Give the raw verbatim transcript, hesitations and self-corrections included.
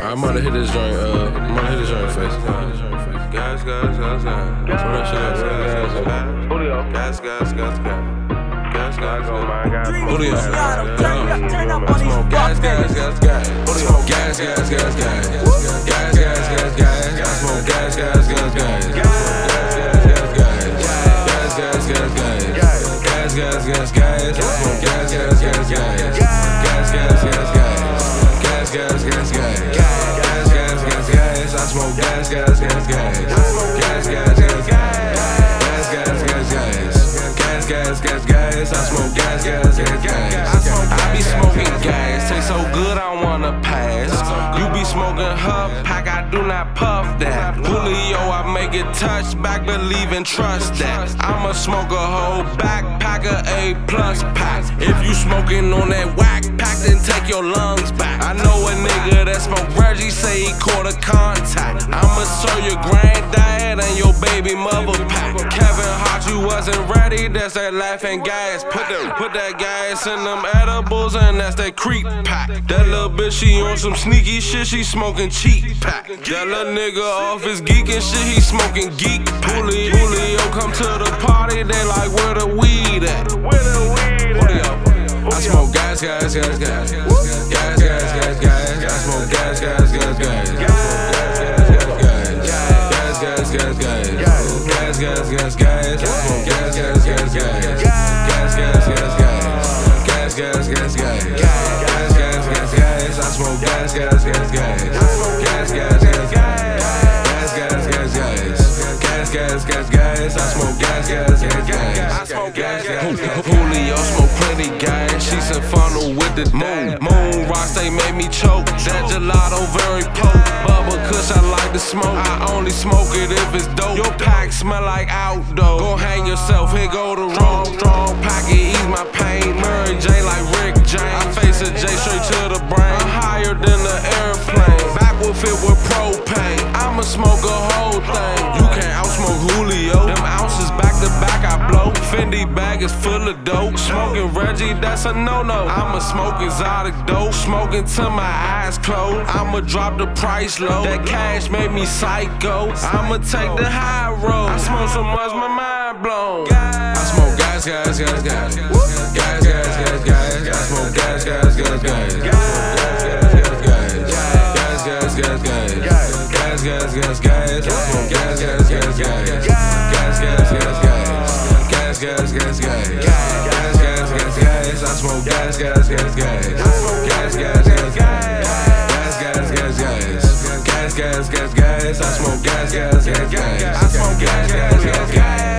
I'm gonna hit this joint, uh, I'm gonna hit this joint face. Gas, gas, gas, gas. Turn that shit up, Gas, gas, Julio. gas, gas, gas, gas. Gas, gas, gas. Julio. Turn up on these Gas, gas, gas, gas. Smoke gas, gas, gas, gas. Gas, gas, gas, gas. I smoke gas, gas, gas, gas. Gas, gas, gas, gas. Gas, gas, gas, gas. I smoke gas, gas, gas, gas. Gas, gas, gas, gas. Gas, gas, gas, gas. Gas, gas, gas, gas. I smoke gas, gas, gas, gas. Gas, gas, gas, gas. Gas, gas, gas, gas. Gas, gas, gas, gas. I smoke gas, gas, gas, gas. I be smoking gas, taste so good I wanna pass. You be smoking hub pack, I do not puff that. Julio, I make it touch back, believe and trust that. I'ma smoke a whole backpack of A plus pack. If you smoking on that whack pack, then take your lungs back. I know a nigga that smoke Reggie say he caught a contact. I'ma serve your granddad and your baby mother pack. Kevin Hart, you wasn't ready, that's that laughing gas. Put that, put that gas in them edibles and that's that creep pack. That little bitch, she on some sneaky shit, she smoking cheap pack. That little nigga off his geekin' shit, he smoking geek pack. Julio, Julio come to the party, they like where the weed at? Where the weed at? I smoke gas, gas, gas, gas. Gas, gas, gas, gas. I smoke gas, gas, gas, gas. Gas, gas, gas, gas. Gas, gas, gas, gas. I smoke gas, gas, gas, gas. Gas, gas, gas, gas. Gas, gas, gas, gas. Gas, gas, gas, gas. I smoke gas, gas, gas, gas. Gas, gas, gas, gas. Gas, gas, gas, gas. Gas, gas, gas, gas. I smoke gas, gas, gas, gas. I smoke gas, gas. Julio smoke plenty gas, she's in funnel with the moon. Moon rocks, they made me choke. That gelato very potent. Bubba kush, I like to smoke. I only smoke it if it's dope. Your pack smell like outdoor. Go hang yourself, here go the wrong. Strong pocket, ease my pain. Mary J like Rick James. I face a J straight to the brain. I'm higher than the airplane. Back will fit with propane. I'ma smoke a whole thing. You can't outsmoke Julio. Them ounces back to back, I blow. Fendi bag is full of dope. Smoking Reggie, that's a no-no. I'ma smoke exotic dope. Smoking till my eyes close. I'ma drop the price low. That cash made me psycho. I'ma take the high road. I smoke so much, my mind blown. I smoke gas, gas, gas, gas. Gas, gas, gas, gas. I smoke gas, gas, gas, gas. Gas, gas, gas, gas. Gas, gas, gas, gas. I smoke gas, gas, gas, gas. Gas, gas, gas, gas. Gas, gas, gas, gas. Gas, gas, gas, gas. I smoke gas, gas, gas, gas. Gas, gas, gas, gas. Gas, gas, gas, gas. Gas, gas, gas, gas. I smoke gas, gas, gas, gas. I smoke gas, gas, gas, gas.